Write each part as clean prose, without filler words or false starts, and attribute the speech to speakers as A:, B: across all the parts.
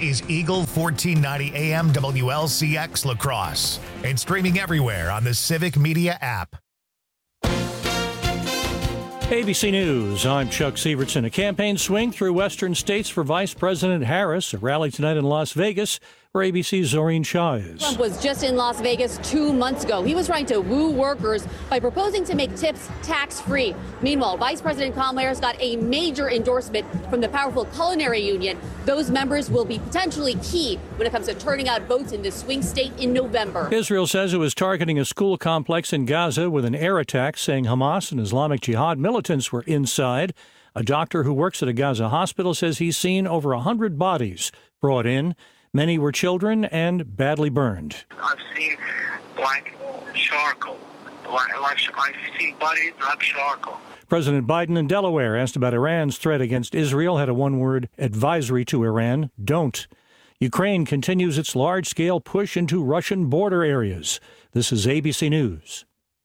A: is Eagle 1490 AM WLCX La Crosse and streaming everywhere on the Civic Media app.
B: ABC News, I'm Chuck Sievertson. A campaign swing through western states for Vice President Harris. A rally tonight in Las Vegas, where ABC's Zorine Shah is.
C: Trump was just in Las Vegas 2 months ago. He was trying to woo workers by proposing to make tips tax-free. Meanwhile, Vice President Kamala Harris got a major endorsement from the powerful Culinary Union. Those members will be potentially key when it comes to turning out votes in this swing state in November.
B: Israel says it was targeting a school complex in Gaza with an air attack, saying Hamas and Islamic Jihad militants were inside. A doctor who works at a Gaza hospital says he's seen over 100 bodies brought in. Many were children and badly burned.
D: I've seen black charcoal. I've seen bodies like charcoal.
B: President Biden in Delaware asked about Iran's threat against Israel, had a one-word advisory to Iran: don't. Ukraine continues its large-scale push into Russian border areas. This is ABC News.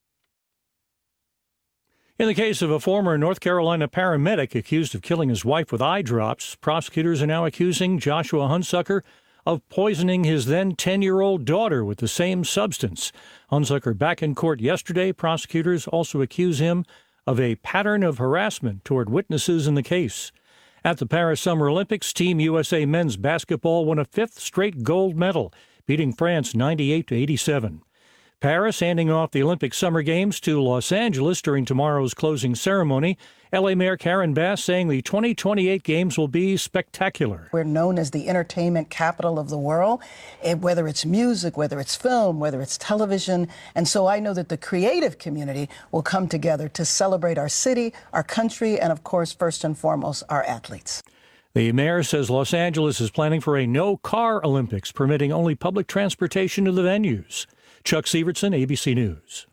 B: In the case of a former North Carolina paramedic accused of killing his wife with eye drops, prosecutors are now accusing Joshua Hunsucker of poisoning his then 10-year-old daughter with the same substance. Hunsucker back in court yesterday. Prosecutors also accuse him of a pattern of harassment toward witnesses in the case. At the Paris Summer Olympics, Team USA men's basketball won a fifth straight gold medal, beating France 98-87. Paris handing off the Olympic Summer Games to Los Angeles during tomorrow's closing ceremony. L.A. Mayor Karen Bass saying the 2028 Games will be spectacular.
E: We're known as the entertainment capital of the world, whether it's music, whether it's film, whether it's television. And so I know that the creative community will come together to celebrate our city, our country, and of course, first and foremost, our athletes.
B: The mayor says Los Angeles is planning for a no-car Olympics, permitting only public transportation to the venues. Chuck Sievertson, ABC News.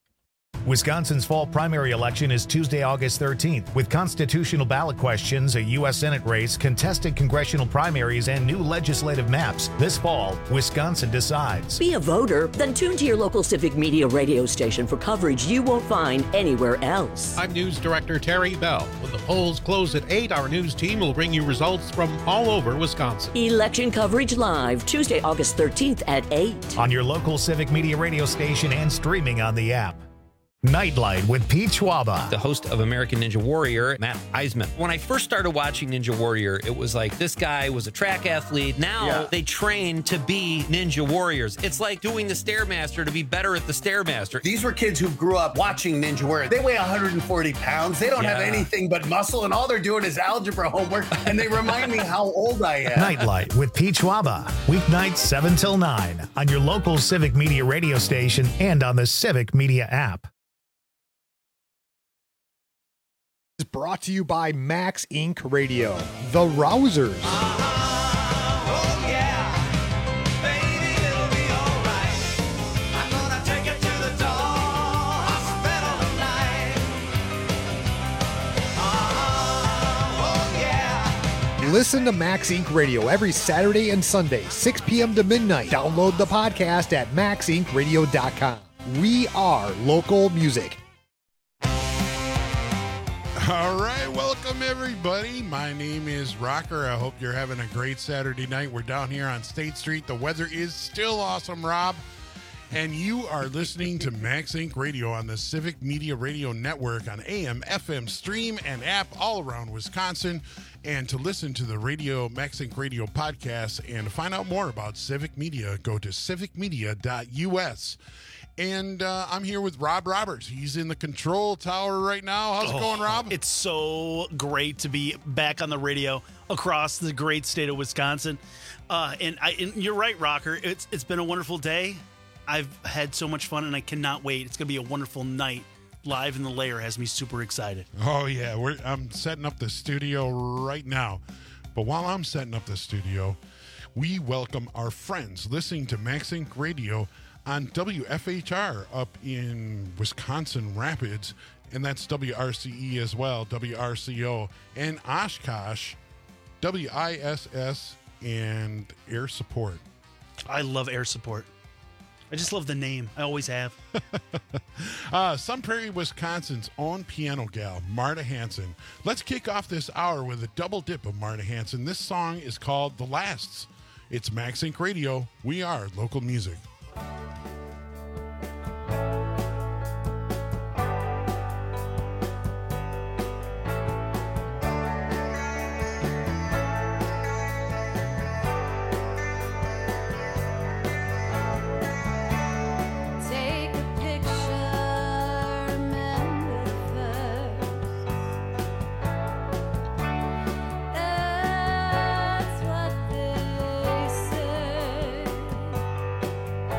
A: Wisconsin's fall primary election is Tuesday, August 13th, with constitutional ballot questions, a U.S. Senate race, contested congressional primaries, and new legislative maps. This fall, Wisconsin decides.
F: Be a voter? Then tune to your local Civic Media radio station for coverage you won't find anywhere else.
G: I'm News Director Terry Bell. When the polls close at 8, our news team will bring you results from all over Wisconsin.
F: Election coverage live, Tuesday, August 13th at 8.
A: On your local Civic Media radio station and streaming on the app. Nightlight with Pete Schwaba.
H: The host of American Ninja Warrior, Matt Eisman. When I first started watching Ninja Warrior, it was like this guy was a track athlete. Now they train to be Ninja Warriors. It's like doing the Stairmaster to be better at the Stairmaster.
I: These were kids who grew up watching Ninja Warrior. They weigh 140 pounds. They don't have anything but muscle, and all they're doing is algebra homework, and they remind me how old I am.
A: Nightlight with Pete Schwaba. Weeknights 7 till 9 on your local Civic Media radio station and on the Civic Media app.
J: Is brought to you by Max Inc. Radio, The Rousers. Listen to Max Inc. Radio every Saturday and Sunday, 6 p.m. to midnight. Download the podcast at maxincradio.com. We are local music.
K: All right, welcome everybody. My name is Rocker. I hope you're having a great Saturday night. We're down here on State Street. The weather is still awesome, Rob. And you are listening to Max Inc. Radio on the Civic Media Radio Network on AM, FM, stream, and app all around Wisconsin. And to listen to the Max Inc. Radio podcast and to find out more about Civic Media, go to civicmedia.us. And I'm here with Rob Roberts. He's in the control tower right now. How's it going, Rob?
L: It's so great to be back on the radio across the great state of Wisconsin. And you're right, Rocker. It's been a wonderful day. I've had so much fun, and I cannot wait. It's going to be a wonderful night. Live in the Lair has me super excited.
K: Oh, yeah. I'm setting up the studio right now. But while I'm setting up the studio, we welcome our friends listening to Max Inc. Radio on WFHR up in Wisconsin Rapids, and that's WRCE as well, WRCO, and Oshkosh, WISS, and Air Support.
L: I love Air Support. I just love the name. I always have.
K: Sun Prairie, Wisconsin's own piano gal, Marta Hanson. Let's kick off this hour with a double dip of Marta Hanson. This song is called The Lasts. It's Max Inc. Radio. We are local music.
M: That's what they say.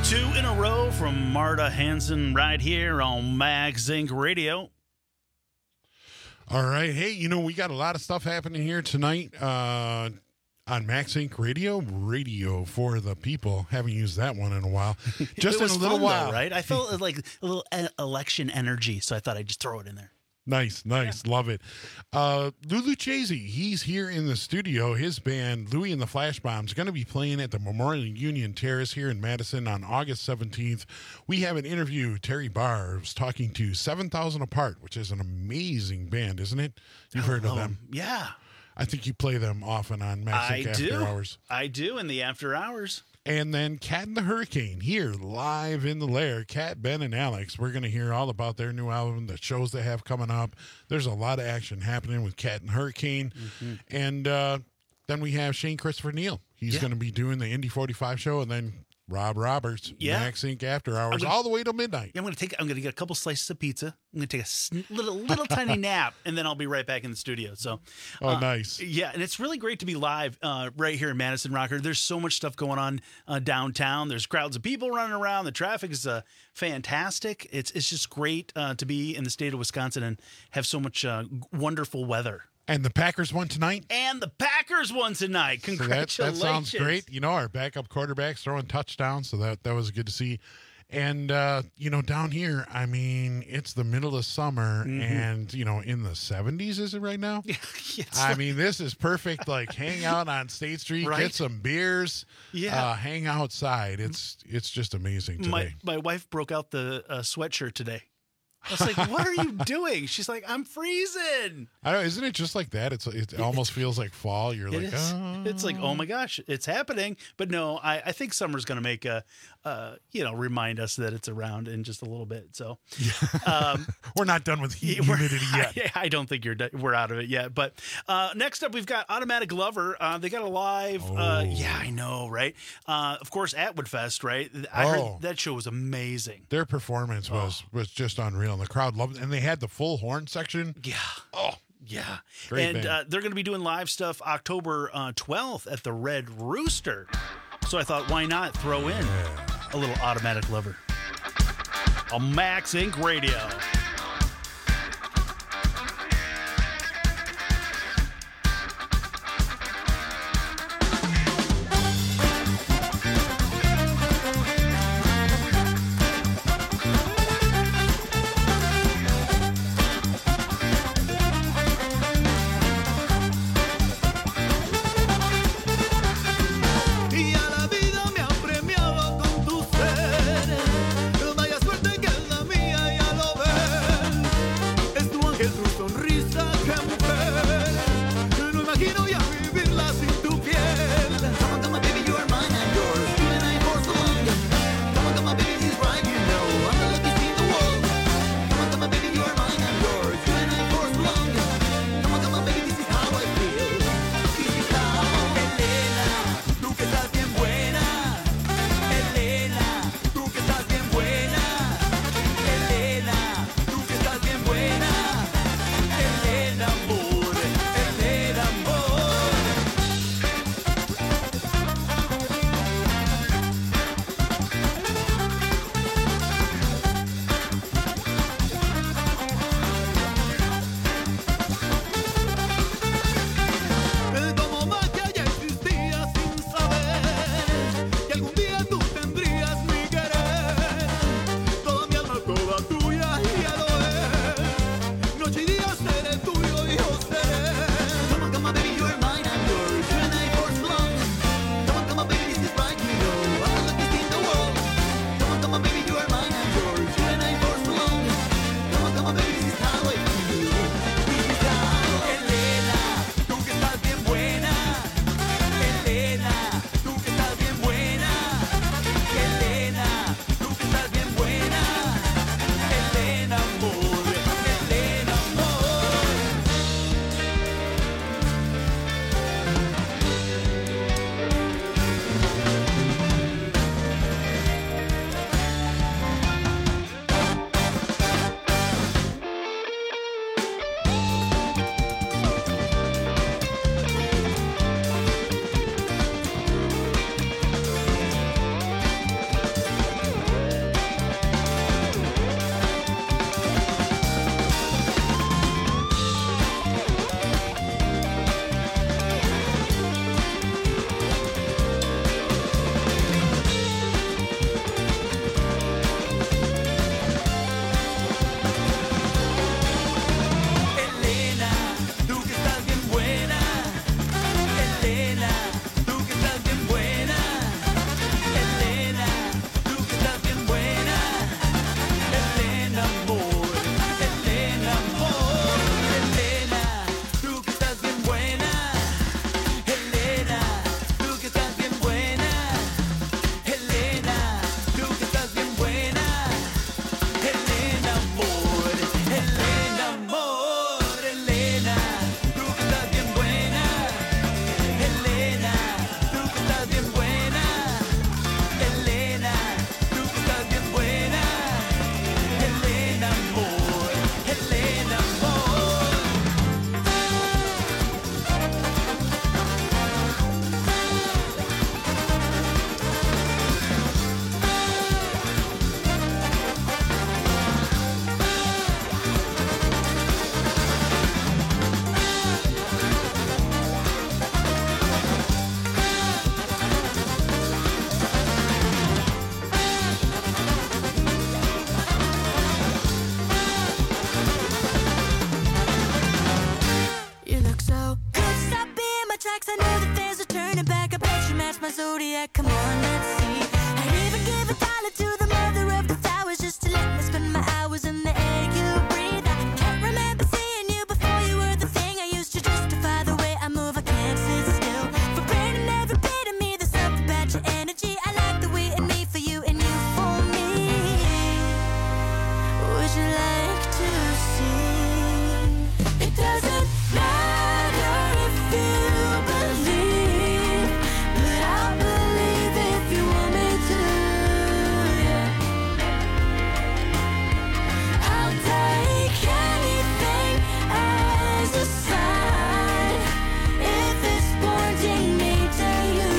L: Two in a row from Marta Hanson right here on Max Inc. Radio.
K: All right. Hey, you know, we got a lot of stuff happening here tonight on Max Inc. Radio for the people. Haven't used that one in a while. Just in a little while.
L: Though, right? I felt like a little election energy, so I thought I'd just throw it in there.
K: Nice. Yeah. Love it. Lulu Chasey, he's here in the studio. His band, Louie and the Flash Bombs, is going to be playing at the Memorial Union Terrace here in Madison on August 17th. We have an interview. Terry Barr was talking to 7,000 Apart, which is an amazing band, isn't it? You've heard of them.
L: Yeah.
K: I think you play them often on Max Inc. After Hours.
L: I do, in the after hours.
K: And then Cat and the Hurricane here live in the Lair. Cat, Ben, and Alex. We're going to hear all about their new album, the shows they have coming up. There's a lot of action happening with Cat and Hurricane. Mm-hmm. And then we have Shane Christopher Neal. He's going to be doing the Indy 45 show, and then Rob Roberts, Max Inc. After Hours, all the way till midnight.
L: Yeah, I'm going to get a couple slices of pizza. I'm going to take a little tiny nap, and then I'll be right back in the studio. So,
K: nice.
L: Yeah, and it's really great to be live right here in Madison, Rocker. There's so much stuff going on downtown. There's crowds of people running around. The traffic is fantastic. It's just great to be in the state of Wisconsin and have so much wonderful weather.
K: And the Packers won tonight.
L: Congratulations.
K: So that sounds great. You know, our backup quarterback's throwing touchdowns, so that was good to see. And, you know, down here, I mean, it's the middle of summer, and, you know, in the 70s, is it right now? I mean, this is perfect, like, hang out on State Street, get some beers, hang outside. It's just amazing today.
L: My wife broke out the sweatshirt today. I was like, what are you doing? She's like, I'm freezing.
K: I know, isn't it just like that? It almost feels like fall. You're like,
L: it's like, oh my gosh, it's happening. But no, I think summer's going to make remind us that it's around in just a little bit. So
K: we're not done with humidity yet.
L: I don't think we're out of it yet. But next up, we've got Automatic Lover. They got a live. I know, right? Of course, Atwood Fest, right? I heard that show was amazing.
K: Their performance was just unreal. And the crowd loved it. And they had the full horn section.
L: Yeah.
K: Oh,
L: yeah.
K: Great
L: and they're going to be doing live stuff October 12th at the Red Rooster. So I thought, why not throw in a little Automatic Lover on Max Inc. Radio.
M: Vaya suerte que es la mía, ya lo ves. facts, I know that there's a turning back. I bet you match my zodiac, come on, let's see. I'd even give $1 to the mother of the flowers just to let me spend my hours in the air you breathe. I can't remember seeing you before you were the thing I used to justify the way I move. I can't sit still. For branding every bit of me, there's something about your energy. I like the way in me for you and you for me. Would you like to see? It doesn't matter if you believe, but I'll believe if you want me to. Yeah. I'll take anything as a sign if it's pointing me to you.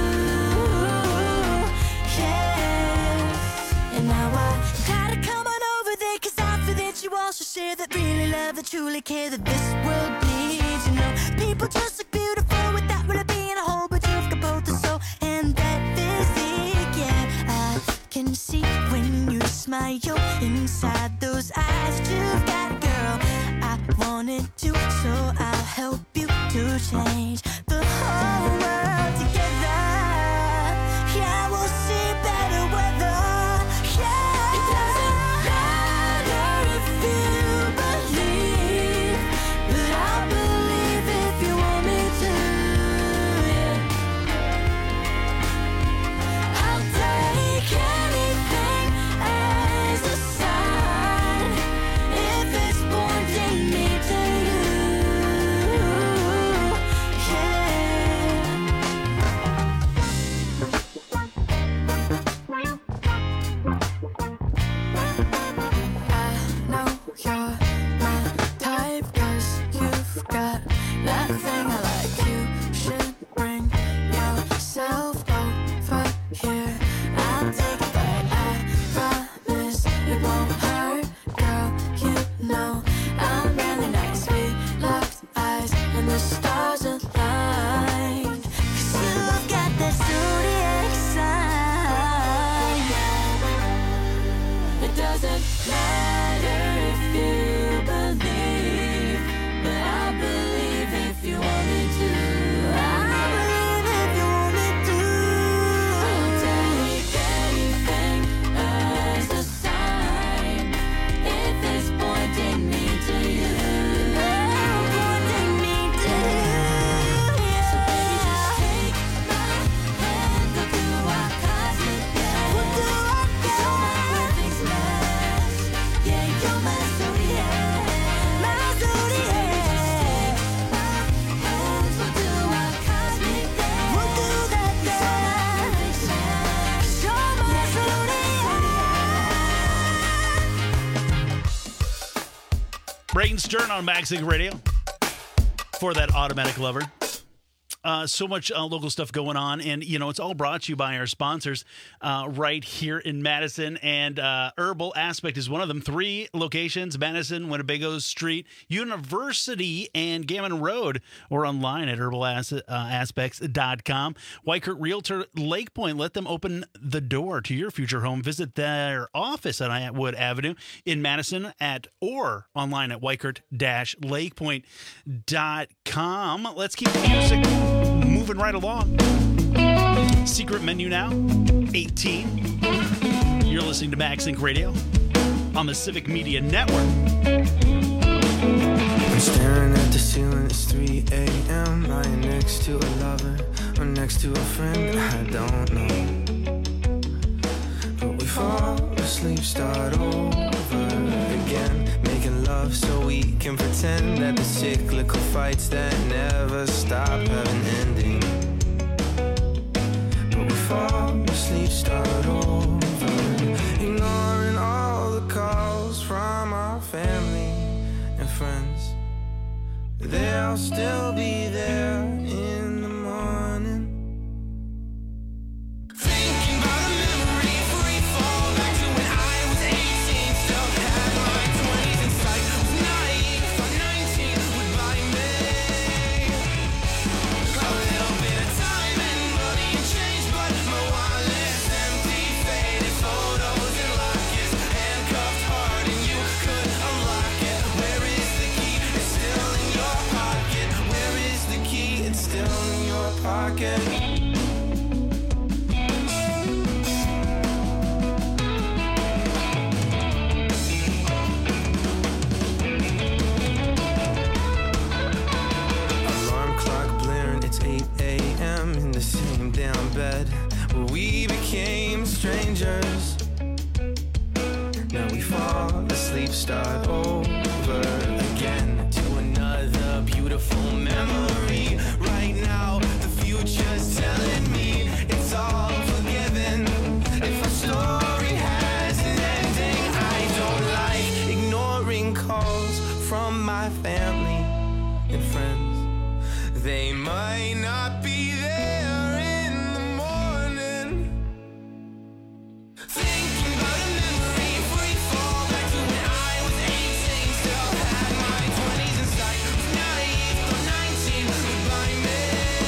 M: Yeah. And now I gotta come on over there, 'cause I feel that you also share that really love, that truly care, that this world needs. You know, people just look beautiful without really being a whole, but you've got both the soul and that physique. Yeah, I can see when you smile inside those eyes you've got, girl. I wanted to, so I'll help you to change the whole world together. Yeah, we'll see better weather. Yeah, it doesn't matter if you believe, but I'll believe if you want me to. Yeah. I'll take anything as a sign if it's pointing me to you. I know you're my type, 'cause you've got that thing I like. You should bring yourself over here. I'll take a bite, I promise it won't hurt, girl. You know I'm really nice. We locked eyes and the stars aligned, 'cause you've got that zodiac sign. It doesn't matter if you believe, but I believe if you want me to. I believe if you want me to. I'll take anything as a sign if it's pointing me to you. Pointing me to you. So baby, just take my hand, go do our cosmic dance. We'll do our dance. You're my perfect match. Yeah, you're my zodiac. My zodiac. My hands, we'll do our cosmic dance. We'll do that dance. You're my zodiac.
L: Brayton Stern on Maxing Radio for that Automatic Lover. So much local stuff going on, and you know it's all brought to you by our sponsors right here in Madison. And Herbal Aspect is one of them. 3 locations: Madison, Winnebago Street, University, and Gammon Road, or online at herbalaspects.com. Weichert Realtor Lake Point, let them open the door to your future home. Visit their office on Atwood Avenue in Madison or online at weichert-lakepoint.com. Let's keep the music moving right along. Secret Menu now, 18. You're listening to MaxInc Radio on the Civic Media Network.
N: I'm staring at the ceiling, it's 3 a.m. Lying next to a lover or next to a friend, I don't know. But we fall asleep, start over again, making love so we can pretend that the cyclical fights that never stop have an ending. But we fall asleep, start over, ignoring all the calls from our family and friends. They'll still be there in the morning. Thinking about a memory, free fall back to when I was 18, still had my 20s in sight. Was naive, thought 19 would buy me a little bit of time and money and change, but my wallet's empty, faded photos and lockets, handcuffed hard and you could unlock it. Where is the key? It's still in your pocket. Where is the key? pocket. Alarm clock blaring, it's 8 a.m. in the same damn bed where we became strangers. Now we fall asleep, start over again to another beautiful memory. Right now, the future's telling me it's all forgiven. If a story has an ending, I don't like ignoring calls from my family and friends. They might not be there in the morning. Thinking about a memory, free fall back to when I was 18. Still had my 20s in sight. Was naive, but 19 goodbye me.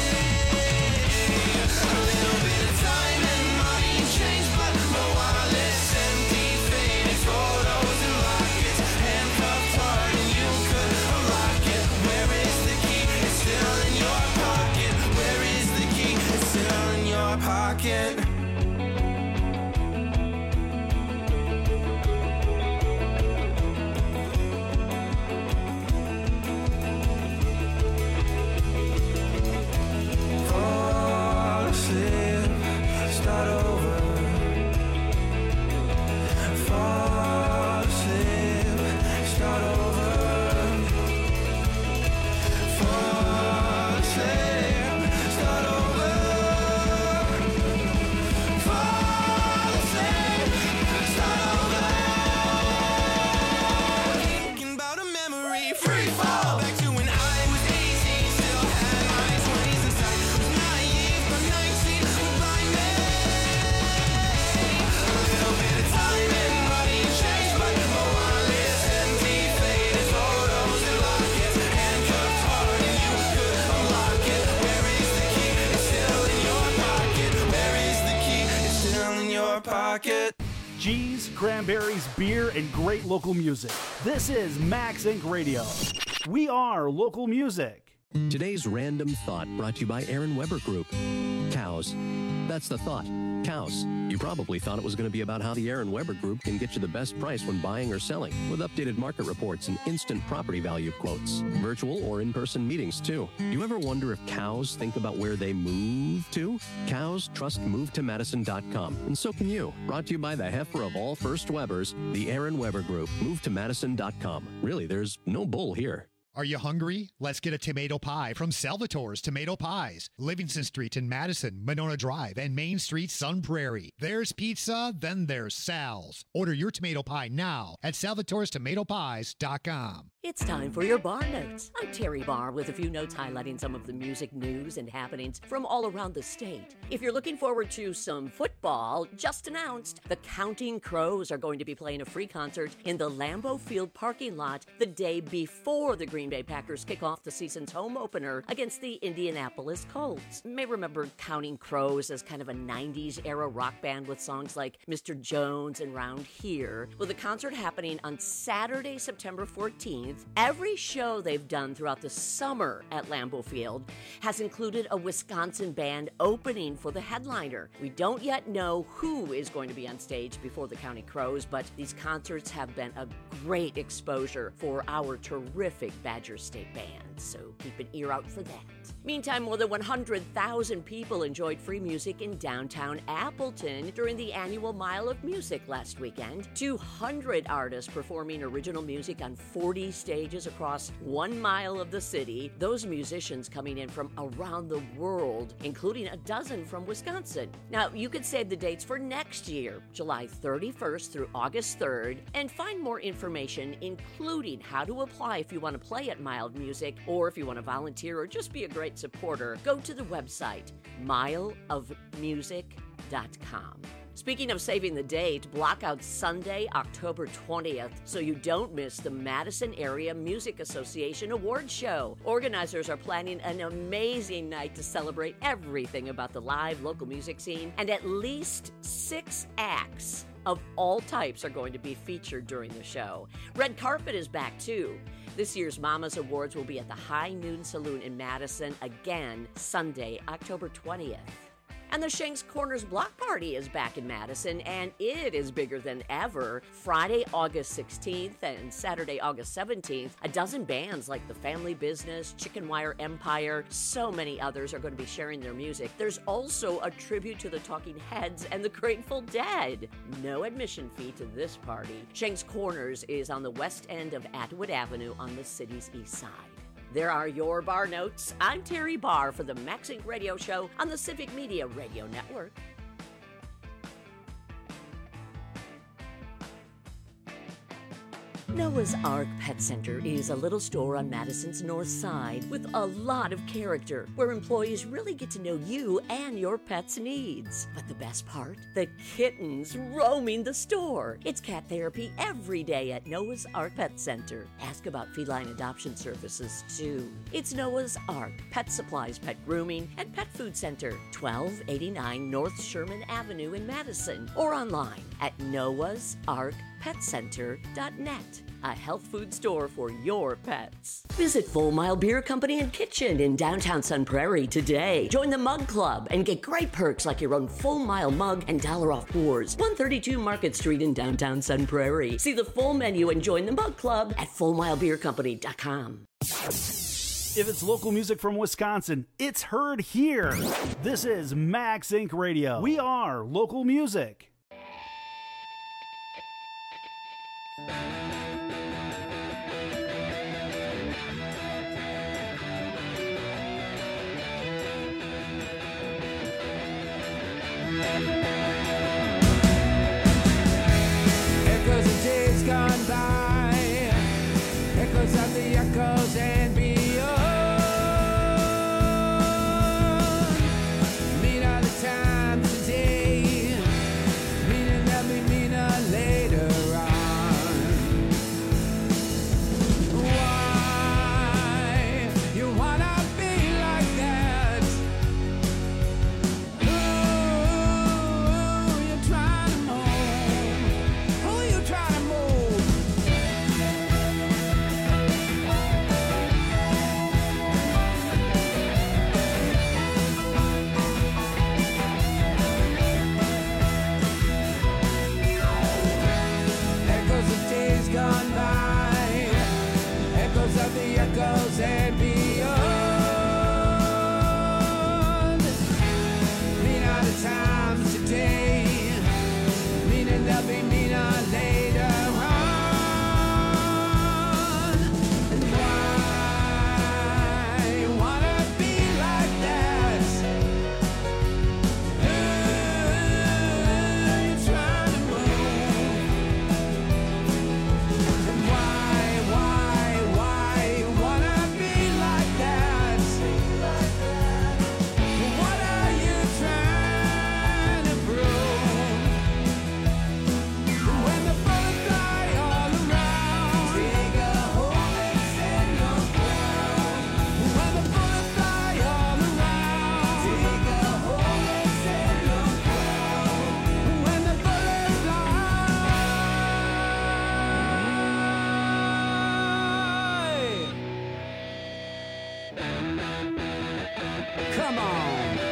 N: A little bit of time and money changed, but my wallet's empty, faded photos and lockets, handcuffed hard, and you could unlock it. Where is the key? It's still in your pocket. Where is the key? It's still in your pocket. Fall asleep, start over. Fall asleep, start over. Fall asleep, start over. Fall asleep, start over. Thinking about a memory, free fall back to when I was 18. Still had my 20s inside. Was naive, but 19 goodbye me. A little bit of time and money changed, but my wallet's empty, faded photos and lockets, handcuffed hard, and you could unlock it. Where is the key? It's still in your pocket. Where is the key? It's still in your pocket.
O: G's, cranberries, beer, and great local music. This is Max Inc. Radio. We are local music.
P: Today's random thought brought to you by Aaron Weber Group. Cows. That's the thought. Cows. You probably thought it was going to be about how the Aaron Weber Group can get you the best price when buying or selling, with updated market reports and instant property value quotes. Virtual or in-person meetings, too. You ever wonder if cows think about where they move to? Cows trust MoveToMadison.com, and so can you. Brought to you by the heifer of all first Webers, the Aaron Weber Group. MoveToMadison.com. Really, there's no bull here.
J: Are you hungry? Let's get a tomato pie from Salvatore's Tomato Pies. Livingston Street in Madison, Monona Drive, and Main Street, Sun Prairie. There's pizza, then there's Sal's. Order your tomato pie now at salvatorestomatopies.com.
F: It's time for your Bar Notes. I'm Terry Barr with a few notes highlighting some of the music news and happenings from all around the state. If you're looking forward to some football, just announced, the Counting Crows are going to be playing a free concert in the Lambeau Field parking lot the day before the Green Bay Packers kick off the season's home opener against the Indianapolis Colts. You may remember Counting Crows as kind of a 90s era rock band with songs like Mr. Jones and Round Here. With the concert happening on Saturday, September 14th, every show they've done throughout the summer at Lambeau Field has included a Wisconsin band opening for the headliner. We don't yet know who is going to be on stage before the Counting Crows, but these concerts have been a great exposure for our terrific Badger State band, so keep an ear out for that. Meantime, more than 100,000 people enjoyed free music in downtown Appleton during the annual Mile of Music last weekend. 200 artists performing original music on 40 stages across 1 mile of the city. Those musicians coming in from around the world, including a dozen from Wisconsin. Now, you could save the dates for next year, July 31st through August 3rd, and find more information, including how to apply if you want to play at Mile of Music, or if you want to volunteer or just be a great supporter. Go to the website, mileofmusic.com. Speaking of saving the date, block out Sunday, October 20th, so you don't miss the Madison Area Music Association Awards Show. Organizers are planning an amazing night to celebrate everything about the live local music scene, and at least 6 acts of all types are going to be featured during the show. Red Carpet is back too. This year's Mama's Awards will be at the High Noon Saloon in Madison again Sunday, October 20th. And the Shanks Corners Block Party is back in Madison, and it is bigger than ever. Friday, August 16th and Saturday, August 17th, a dozen bands like The Family Business, Chicken Wire Empire, so many others are going to be sharing their music. There's also a tribute to the Talking Heads and the Grateful Dead. No admission fee to this party. Shanks Corners is on the west end of Atwood Avenue on the city's east side. There are your bar notes. I'm Terry Barr for the Max Inc. Radio Show on the Civic Media Radio Network. Noah's Ark Pet Center is a little store on Madison's north side with a lot of character, where employees really get to know you and your pet's needs. But the best part? The kittens roaming the store. It's cat therapy every day at Noah's Ark Pet Center. Ask about feline adoption services, too. It's Noah's Ark Pet Supplies, Pet Grooming, and Pet Food Center, 1289 North Sherman Avenue in Madison, or online at noahsarkpetcenter.net. A health food store for your pets. Visit Full Mile Beer Company and Kitchen in downtown Sun Prairie today. Join the Mug Club and get great perks like your own Full Mile mug and $1 off pours. 132 Market Street in downtown Sun Prairie. See the full menu and join the Mug Club at FullMileBeerCompany.com.
O: If it's local music from Wisconsin, it's heard here. This is Max Inc. Radio. We are local music.
N: Echoes of days gone by, echoes of the echoes and beyond. Mean are the times today, meaning that we mean later on. Why you wanna be like that? Who you trying to move? Who you trying to move? Echoes of days gone by, echoes of the echoes and beyond. Mean are the times today, meaning they'll be meaner later on. And why you wanna be like that? Who you trying to move? And why you wanna be like that? What are you trying to prove? When the bullets fly all around, dig a hole and set your ground. When the bullets fly all around, dig a hole and set your ground. When the bullets fly. Come on.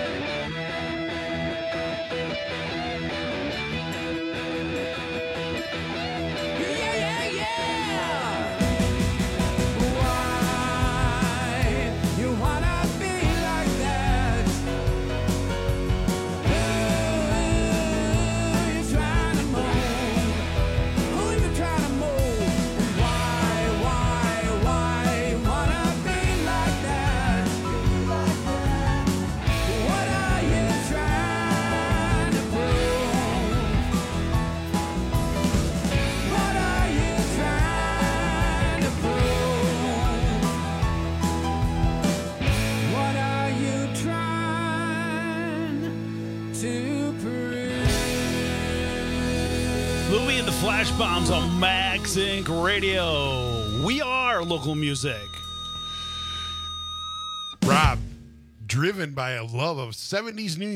N: Why you wanna be like that? Who you trying to move? Who you trying to move? Why you wanna be like that? What are you trying to prove? What are you trying to prove? What are you trying to prove?
L: Louie and the Flash Bombs on Max Inc. Radio. We are local music.
K: Rob, Driven by a love of 70s New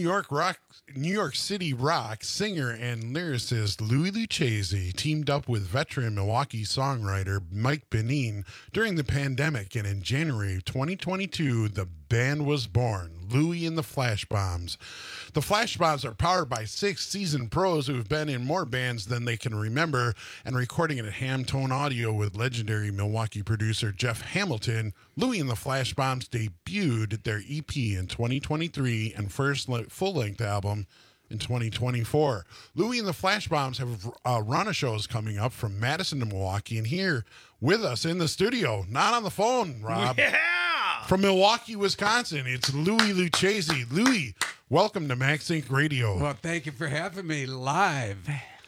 K: York City rock, singer and lyricist Louis Lucchese teamed up with veteran Milwaukee songwriter Mike Benin during the pandemic, and in January 2022, the band was born, Louis and the Flash Bombs. The Flash Bombs are powered by 6 seasoned pros who have been in more bands than they can remember, and recording it at Hamtone Audio with legendary Milwaukee producer Jeff Hamilton. Louis and the Flash Bombs debuted their EP in 2023 and first full-length album in 2024. Louis and the Flash Bombs have run of shows coming up from Madison to Milwaukee, and here with us in the studio, not on the phone, Rob.
L: Yeah!
K: From Milwaukee, Wisconsin, it's Louis Lucchese. Louis, welcome to Max Inc. Radio.
Q: Well, thank you for having me live.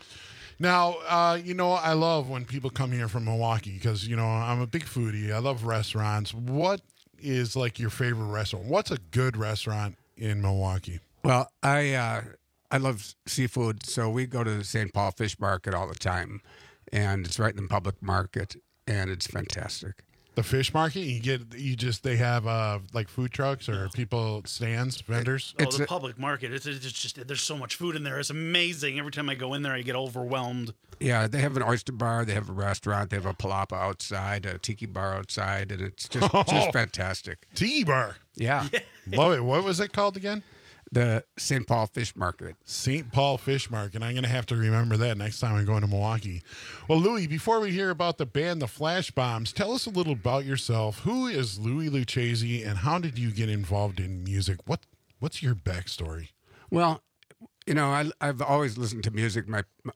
K: Now, I love when people come here from Milwaukee because, I'm a big foodie. I love restaurants. What is like your favorite restaurant? What's a good restaurant in Milwaukee?
Q: Well, I love seafood, so we go to the St. Paul Fish Market all the time, and it's right in the public market, and it's fantastic.
K: The fish market, they have like food trucks or people stands, vendors.
L: It's the public market. It's just there's so much food in there. It's amazing. Every time I go in there, I get overwhelmed.
Q: Yeah, they have an oyster bar, they have a restaurant, they have a palapa outside, a tiki bar outside, and it's just fantastic.
K: Tiki bar,
Q: yeah,
K: love it. What was it called again?
Q: The St. Paul Fish Market.
K: St. Paul Fish Market. I'm going to have to remember that next time I go into Milwaukee. Well, Louis, before we hear about the band, the Flash Bombs, tell us a little about yourself. Who is Louis Lucchese, and how did you get involved in music? What's your backstory?
Q: Well, I've always listened to music.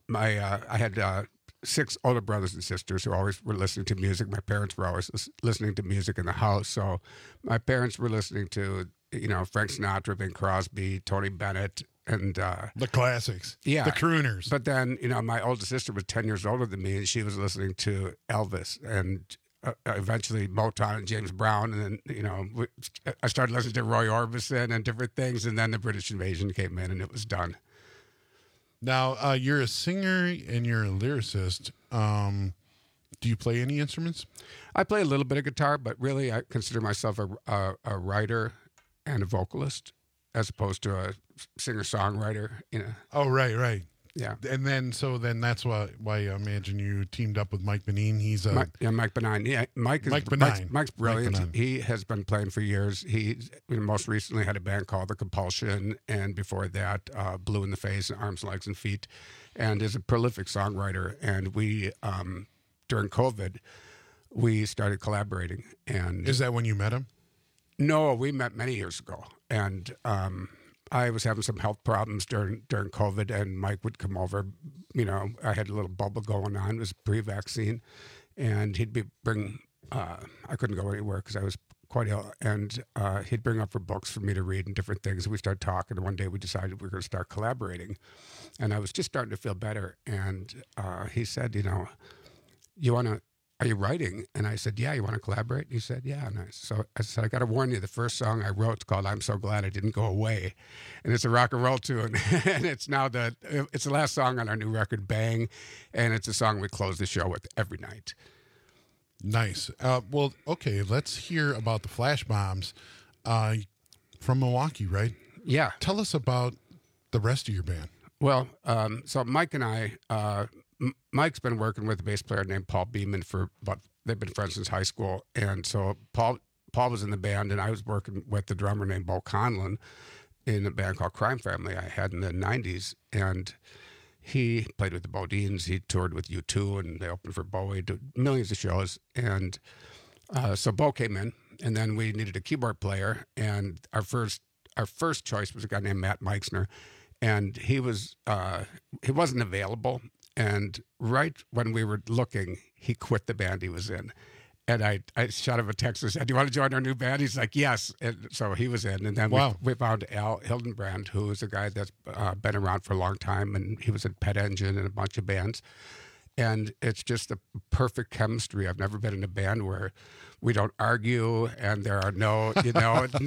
Q: I had 6 older brothers and sisters who always were listening to music. My parents were always listening to music in the house. So my parents were listening to Frank Sinatra, Bing Crosby, Tony Bennett, and
K: the classics,
Q: yeah,
K: the crooners.
Q: But then, my older sister was 10 years older than me, and she was listening to Elvis and eventually Motown and James Brown, and then I started listening to Roy Orbison and different things, and then the British invasion came in, and it was done.
K: Now you're a singer and you're a lyricist. Do you play any instruments?
Q: I play a little bit of guitar, but really I consider myself a writer and a vocalist, as opposed to a singer-songwriter.
K: Oh, right.
Q: Yeah.
K: And then that's why I imagine you teamed up with Mike Benin. He's
Q: Mike Benin. Yeah, Mike's brilliant.
K: Mike
Q: he has been playing for years. He most recently had a band called The Compulsion, and before that, Blue in the Face, Arms, Legs, and Feet, and is a prolific songwriter. And we, during COVID, we started collaborating. And
K: is that when you met him?
Q: No, we met many years ago, and I was having some health problems during COVID, and Mike would come over. I had a little bubble going on. It was pre-vaccine, and he'd bring. I couldn't go anywhere because I was quite ill, and he'd bring up books for me to read and different things. We started talking, and one day we decided we were going to start collaborating, and I was just starting to feel better. And he said, are you writing? And I said, yeah. You want to collaborate? And he said, yeah. And I said, I got to warn you, the first song I wrote is called I'm So Glad I Didn't Go Away. And it's a rock and roll tune. And it's the last song on our new record, Bang. And it's a song we close the show with every night.
K: Nice. Well, okay, let's hear about the Flash Bombs from Milwaukee, right?
Q: Yeah.
K: Tell us about the rest of your band.
Q: Well, so Mike and I... Mike's been working with a bass player named Paul Beeman they've been friends since high school. And so Paul was in the band, and I was working with the drummer named Bo Conlon in a band called Crime Family I had in the 90s. And he played with the Bodines. He toured with U2, and they opened for Bowie, did millions of shows. And so Bo came in, and then we needed a keyboard player. And our first choice was a guy named Matt Meixner. And he wasn't available. And right when we were looking, he quit the band he was in. And I shot him a text and said, do you want to join our new band? He's like, yes. And so he was in. And then we found Al Hildenbrand, who is a guy that's been around for a long time. And he was in Pet Engine and a bunch of bands. And it's just a perfect chemistry. I've never been in a band where we don't argue and there are no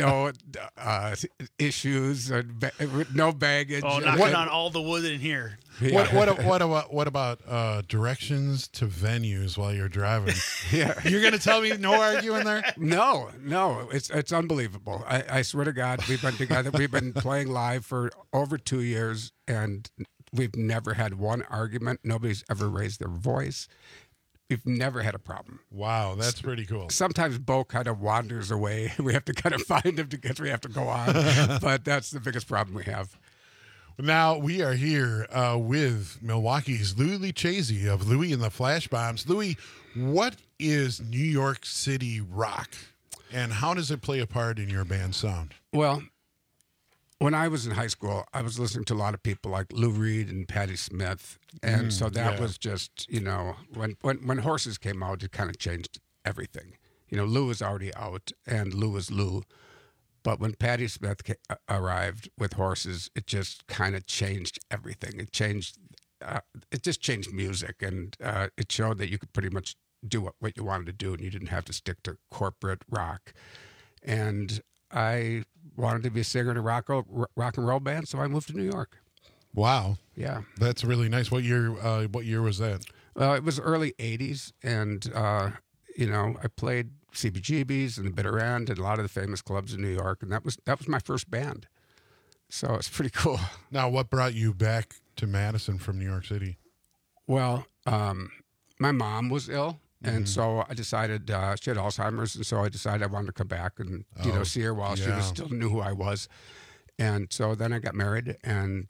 Q: issues, no baggage.
L: Oh, knocking on all the wood in here.
Q: Yeah.
K: What about directions to venues while you're driving?
Q: Yeah.
K: You're gonna tell me no arguing there?
Q: No, it's unbelievable. I swear to God, we've been together. We've been playing live for over 2 years, and we've never had one argument. Nobody's ever raised their voice. We've never had a problem.
K: Wow, that's pretty cool.
Q: Sometimes Bo kind of wanders away. We have to kind of find him because we have to go on. But that's the biggest problem we have.
K: Now we are here with Milwaukee's Louis Lucchese of Louis and the Flash Bombs. Louis, what is New York City rock, and how does it play a part in your band's sound?
Q: Well, when I was in high school, I was listening to a lot of people like Lou Reed and Patti Smith. And so that was just, when Horses came out, it kind of changed everything. Lou was already out, and Lou was Lou. But when Patti Smith arrived with Horses, it just kind of changed everything. It just changed music, and it showed that you could pretty much do what you wanted to do, and you didn't have to stick to corporate rock. And I wanted to be a singer in a rock and roll band, so I moved to New York.
K: Wow.
Q: Yeah.
K: That's really nice. What year was that?
Q: It was early 80s, and, I played CBGB's and the Bitter End and a lot of the famous clubs in New York, and that was my first band. So it's pretty cool.
K: Now, what brought you back to Madison from New York City?
Q: Well, my mom was ill, and so I decided she had Alzheimer's, and so I decided I wanted to come back and see her while she still knew who I was. And so then I got married and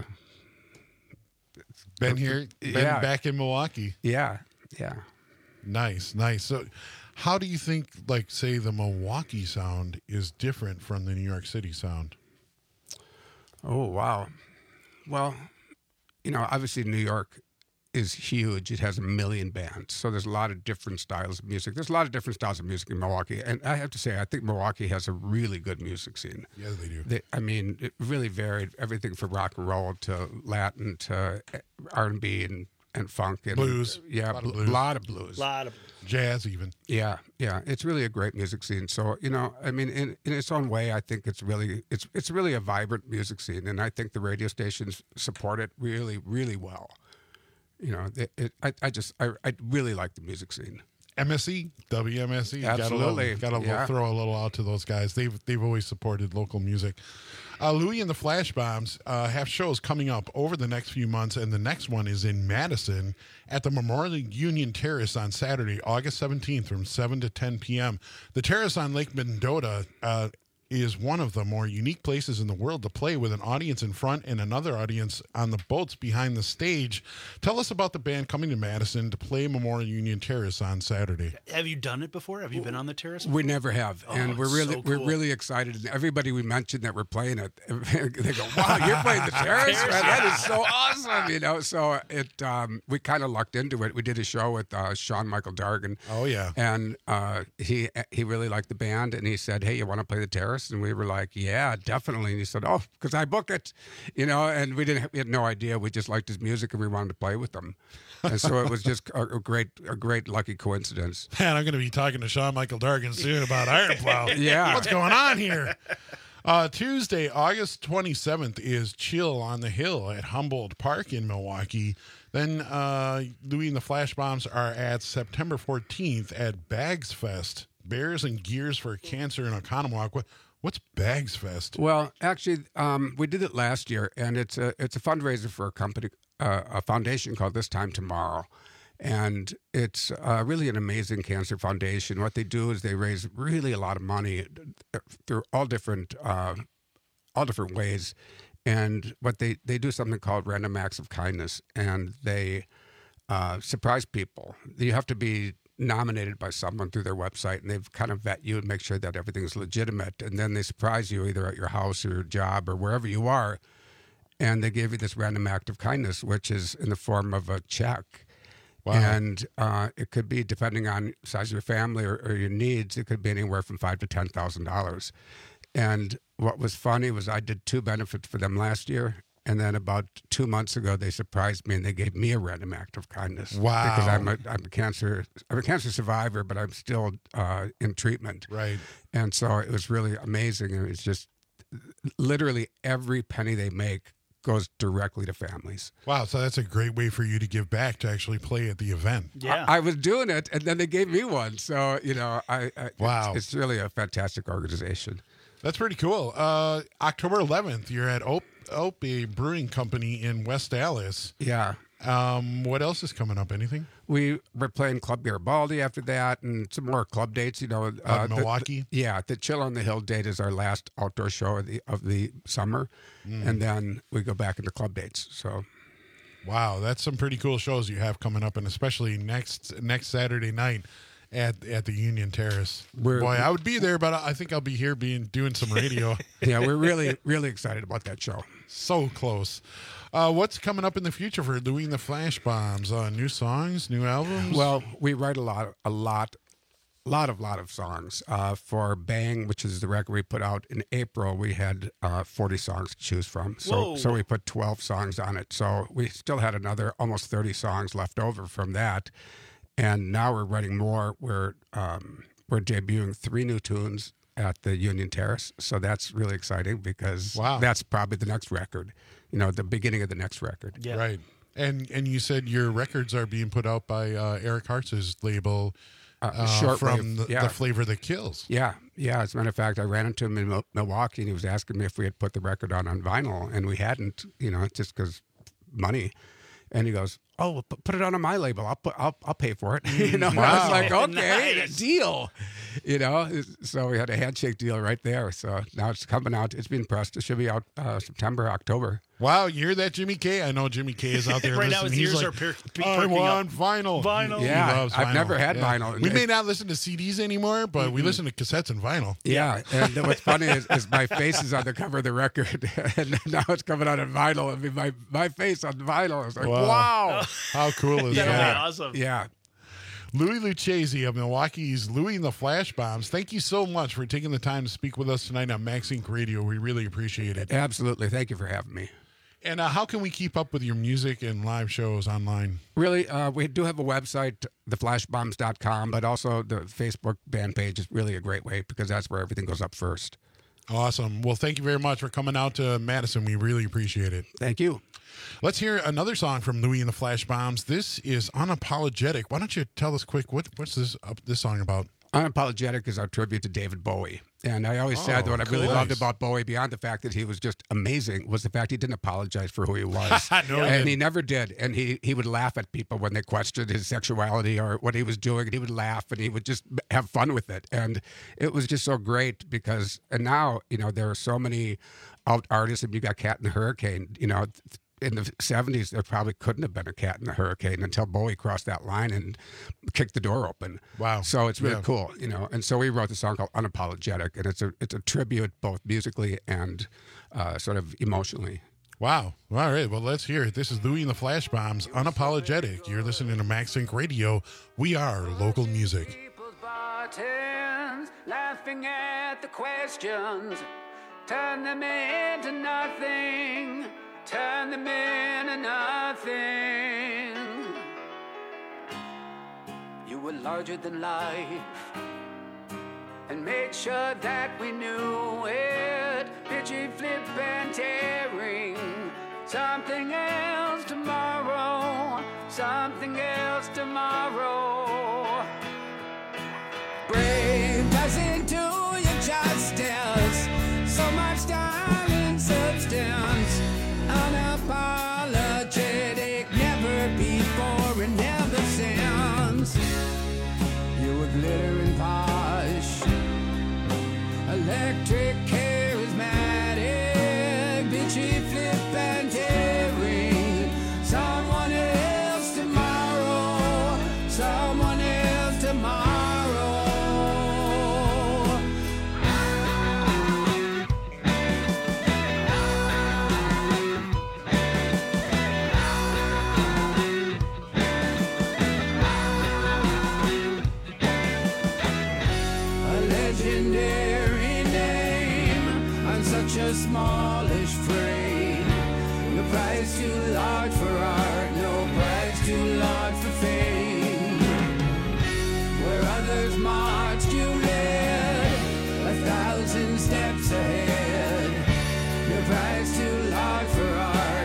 K: been back in Milwaukee.
Q: Yeah.
K: Nice. So how do you think, say, the Milwaukee sound is different from the New York City sound?
Q: Oh, wow. Well, obviously New York is huge. It has 1 million bands. So there's a lot of different styles of music. There's a lot of different styles of music in Milwaukee. And I have to say, I think Milwaukee has a really good music scene.
K: Yeah, they do.
Q: It really varied. Everything from rock and roll to Latin to R&B and funk. And,
K: blues.
Q: Yeah, a lot of blues.
K: Jazz even.
Q: Yeah. It's really a great music scene. So, in its own way, I think it's really a vibrant music scene. And I think the radio stations support it really, really well. I really like the music scene.
K: MSE, WMSE,
Q: Absolutely.
K: Got to throw a little out to those guys. They've always supported local music. Louis and the Flash Bombs have shows coming up over the next few months, and the next one is in Madison at the Memorial Union Terrace on Saturday, August 17th from 7 to 10 p.m. The terrace on Lake Mendota is one of the more unique places in the world to play, with an audience in front and another audience on the boats behind the stage. Tell us about the band coming to Madison to play Memorial Union Terrace on Saturday.
L: Have you done it before? Have you been on the terrace before?
Q: We never have, and we're really excited. And everybody we mentioned that we're playing it, they go, "Wow, you're playing the terrace, man! That is so awesome!" So we kind of lucked into it. We did a show with Sean Michael Dargan.
K: Oh yeah,
Q: and he really liked the band, and he said, "Hey, you want to play the terrace?" And we were like, "Yeah, definitely." And he said, "Oh, because I book it," and we had no idea. We just liked his music and we wanted to play with him. And so it was just a great lucky coincidence.
K: Man, I'm going to be talking to Sean Michael Dargan soon about Iron Plow.
Q: Yeah.
K: What's going on here? Tuesday, August 27th is Chill on the Hill at Humboldt Park in Milwaukee. Then Louis and the Flash Bombs are at September 14th at Bags Fest. Bears and Gears for Cancer in Oconomowoc. What's Bags Fest?
Q: Well, actually, we did it last year, and it's a fundraiser for a company, a foundation called This Time Tomorrow, and it's really an amazing cancer foundation. What they do is they raise really a lot of money through all different ways, and what they do something called Random Acts of Kindness, and they surprise people. You have to be nominated by someone through their website, and they've kind of vet you and make sure that everything's legitimate, and then they surprise you either at your house or your job or wherever you are, and they give you this random act of kindness, which is in the form of a check.
K: Wow.
Q: And it could be, depending on the size of your family or your needs, it could be anywhere from $5,000 to $10,000. And what was funny was I did 2 benefits for them last year. And then about 2 months ago, they surprised me and they gave me a random act of kindness.
K: Wow!
Q: Because I'm a cancer survivor, but I'm still in treatment.
K: Right.
Q: And so it was really amazing. And it's just literally every penny they make goes directly to families.
K: Wow, so that's a great way for you to give back, to actually play at the event.
L: Yeah.
Q: I was doing it, and then they gave me one. So,
K: Wow.
Q: it's really a fantastic organization.
K: That's pretty cool. October 11th, you're at Ope Brewing Company in West Dallas.
Q: Yeah.
K: What else is coming up? Anything?
Q: We're playing Club Garibaldi after that, and some more club dates.
K: Milwaukee.
Q: The Chill on the Hill date is our last outdoor show of the summer, and then we go back into club dates. So,
K: wow, that's some pretty cool shows you have coming up, and especially next Saturday night at the Union Terrace. Boy, I would be there, but I think I'll be here doing some radio.
Q: Yeah, we're really really excited about that show.
K: So close. What's coming up in the future for Louie and the Flash Bombs? New songs, new albums?
Q: Well, we write a lot of songs. For Bang, which is the record we put out in April, we had 40 songs to choose from. So we put 12 songs on it. So we still had another almost 30 songs left over from that. And now we're writing more. We're debuting 3 new tunes at the Union Terrace. So that's really exciting because that's probably the next record, the beginning of the next record.
K: Yeah. Right. And you said your records are being put out by Eric Hartz's label from the Flavor That Kills.
Q: Yeah. As a matter of fact, I ran into him in Milwaukee, and he was asking me if we had put the record on vinyl, and we hadn't, just because money. And he goes, "Oh, well, put it on my label. I'll pay for it." And I was like, "Okay,
L: Nice.
Q: Deal." So we had a handshake deal right there. So now it's coming out. It's being pressed. It should be out September, October.
K: Wow, you hear that, Jimmy K? I know Jimmy K is out there
L: Right now
K: listening.
L: his
K: He's
L: ears
K: like,
L: are
K: I
L: perking
K: want
L: up.
K: vinyl.
L: Vinyl.
Q: Yeah,
K: He loves
Q: I've
K: vinyl.
Q: never had
K: Yeah.
Q: vinyl.
K: We may not listen to CDs anymore, but we listen to cassettes and vinyl.
Q: Yeah, and what's funny is my face is on the cover of the record, and now it's coming out on vinyl. I mean, my face on vinyl. It's like, wow.
K: How cool is
L: That'll be
K: that?
L: awesome.
Q: Yeah.
K: Louie Lucchese of Milwaukee's Louie and the Flash Bombs, thank you so much for taking the time to speak with us tonight on Max Inc. Radio. We really appreciate it.
Q: Absolutely. Thank you for having me.
K: And how can we keep up with your music and live shows online?
Q: Really, we do have a website, theflashbombs.com, but also the Facebook band page is really a great way because that's where everything goes up first.
K: Awesome. Well, thank you very much for coming out to Madison. We really appreciate it.
Q: Thank you.
K: Let's hear another song from Louie and the Flash Bombs. This is Unapologetic. Why don't you tell us quick, what's this song about?
Q: Unapologetic is our tribute to David Bowie. And I always said that what I really loved about Bowie, beyond the fact that he was just amazing, was the fact he didn't apologize for who he was. And he never did. And he would laugh at people when they questioned his sexuality or what he was doing. And he would laugh and he would just have fun with it. And it was just so great because, and now, there are so many out artists, and you got Cat in the Hurricane, in the 70s, there probably couldn't have been a Cat in the Hurricane until Bowie crossed that line and kicked the door open.
K: Wow.
Q: So it's really cool, And so we wrote the song called Unapologetic, and it's a tribute both musically and sort of emotionally.
K: Wow. All right. Well, let's hear it. This is Louie and the Flash Bombs, Unapologetic. You're listening to Max Inc. Radio. We are local music.
R: Bartends, laughing at the questions, turn them into nothing. Turn them into nothing. You were larger than life, and made sure that we knew it. Bitchy, flip, and tearing. Something else tomorrow. Something else tomorrow. Brave doesn't do you justice. So much style and substance. Unapologetic, never before and never since. You were glitter and posh, electric, charismatic, bitchy, flip and tearing. Someone else tomorrow, someone else tomorrow. A smallish frame. No price too large for art, no price too large for fame. Where others marched, you led 1,000 steps ahead. No price too large for art.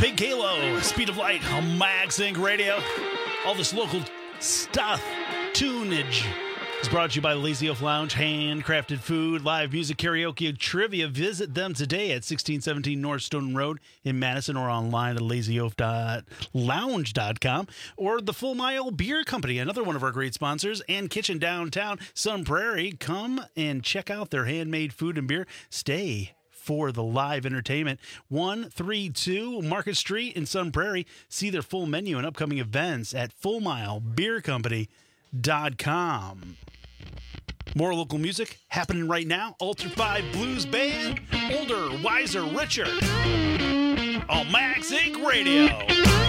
L: Big Kalo, Speed of Light on Max Inc. Radio. All this local stuff, tunage, is brought to you by the Lazy Oaf Lounge. Handcrafted food, live music, karaoke, trivia. Visit them today at 1617 North Stoughton Road in Madison or online at lazyoaf.lounge.com. Or the Full Mile Beer Company, another one of our great sponsors, and Kitchen Downtown Sun Prairie. Come and check out their handmade food and beer. Stay for the live entertainment. 132 Market Street in Sun Prairie. See their full menu and upcoming events at fullmilebeercompany.com. More local music happening right now. Alter 5 Blues Band, Older, Wiser, Richer on Max Inc. Radio.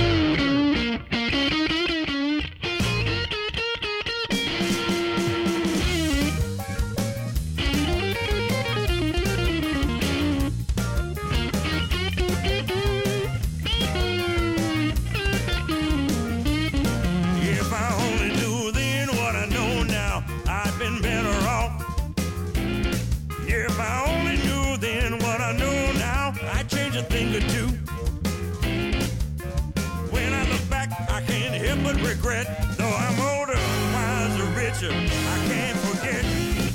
S: Regret, though I'm older, wiser, richer, I can't forget.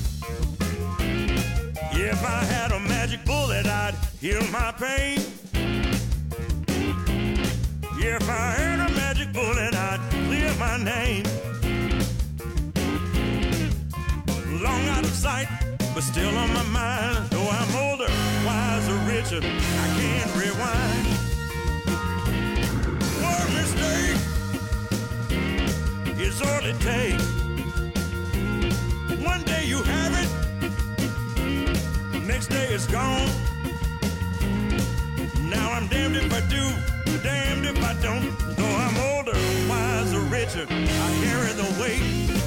S: If I had a magic bullet, I'd heal my pain. If I had a magic bullet, I'd clear my name. Long out of sight, but still on my mind. Though I'm older, wiser, richer, I can't rewind. One mistake is all it takes. One day you have it, next day it's gone. Now I'm damned if I do, damned if I don't. Though I'm older, wiser, richer, I carry the weight.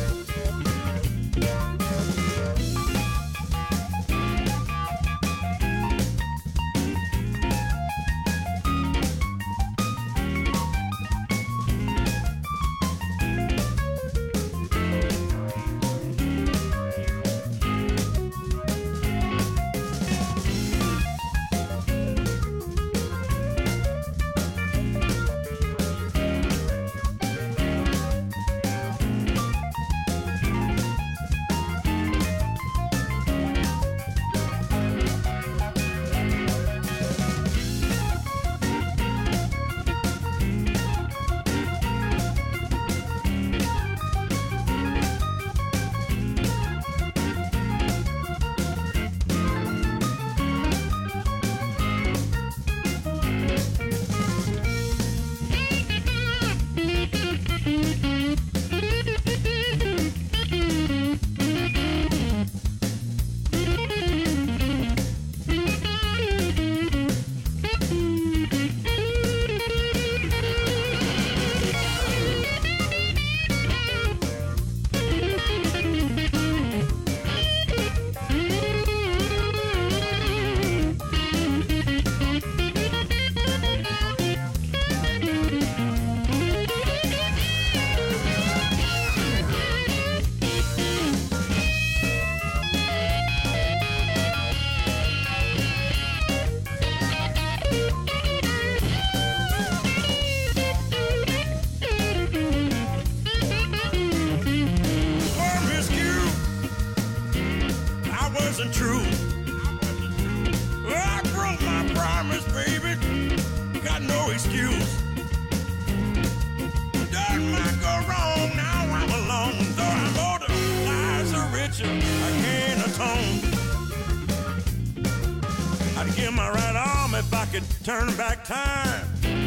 S: Turn back time,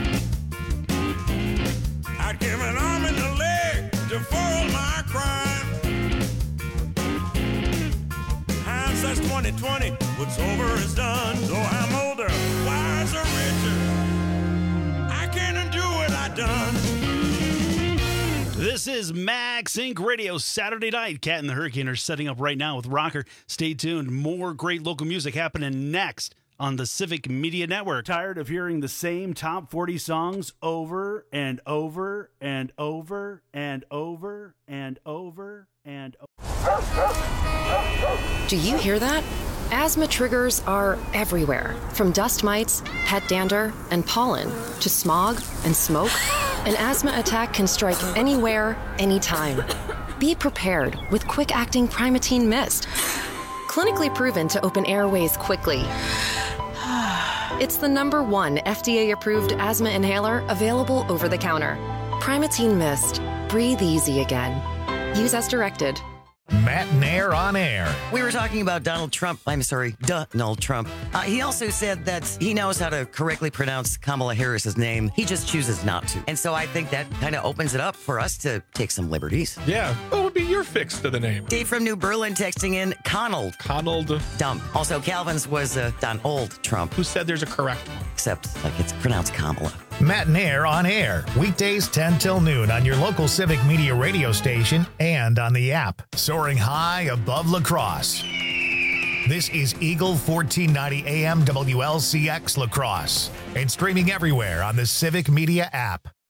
S: I'd give an arm and a leg to foil my crime. Hindsight's 20/20, what's over is done. Though I'm older, wiser, richer, I can't undo what I've done.
L: This is Max Inc. Radio Saturday night. Cat and the Hurricane are setting up right now with Rocker. Stay tuned. More great local music happening next on the Civic Media Network.
O: Tired of hearing the same top 40 songs over and over and over and over and over and over?
T: Do you hear that? Asthma triggers are everywhere, from dust mites, pet dander, and pollen, to smog and smoke. An asthma attack can strike anywhere, anytime. Be prepared with quick-acting Primatene Mist. Clinically proven to open airways quickly. It's the #1 FDA-approved asthma inhaler available over the counter. Primatene Mist. Breathe easy again. Use as directed.
A: Matt Nair on air.
U: We were talking about Donald Trump. Donald Trump. He also said that he knows how to correctly pronounce Kamala Harris's name. He just chooses not to. And so I think that kind of opens it up for us to take some liberties.
V: Yeah. What would be your fix to the name?
U: Dave from New Berlin texting in Conald. Dump. Also, Calvin's was Donald Trump.
V: Who said there's a correct one?
U: Except, like, it's pronounced Kamala.
A: Matt Nair on air. Weekdays 10 till noon on your local Civic Media radio station and on the app. Soaring high above La Crosse. This is Eagle 1490 AM WLCX La Crosse. And streaming everywhere on the Civic Media app.